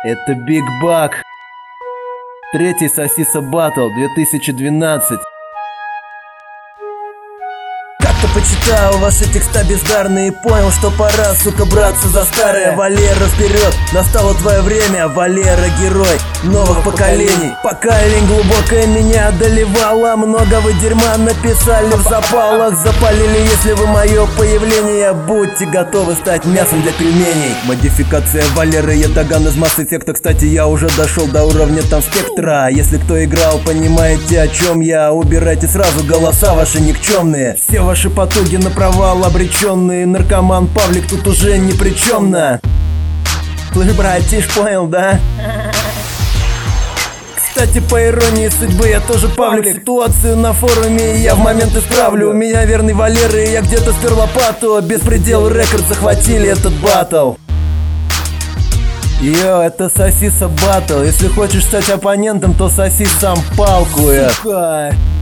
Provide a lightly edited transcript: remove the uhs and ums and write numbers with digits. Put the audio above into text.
Это Big Buck. Третий Сосиса Баттл 2012. Как-то почитал ваши текста бездарные и понял, что пора, сука, браться за старое. Валера, вперед, настало твое время. Валера, герой новых поколений. Пока лень глубокая меня одолевала, много вы дерьма написали в запалах. Запалили, если вы мое появление. Будьте готовы стать мясом для пельменей. Модификация Валеры, я Таган из Mass Effect. Кстати, я уже дошел до уровня там спектра. Если кто играл, понимаете, о чем я. Убирайте сразу голоса ваши никчемные. Все ваши потуги на провал обреченные. Наркоман Павлик тут уже ни при чем, на. Слышь, братиш, понял, да? Кстати, по иронии судьбы, я тоже Павлик. Ситуацию на форуме я в момент исправлю. У меня верный Валера, и я где-то спер лопату. Беспредел Рекорд захватили этот баттл. Йо, это Сосиса Баттл. Если хочешь стать оппонентом, то соси сам палку. Сука.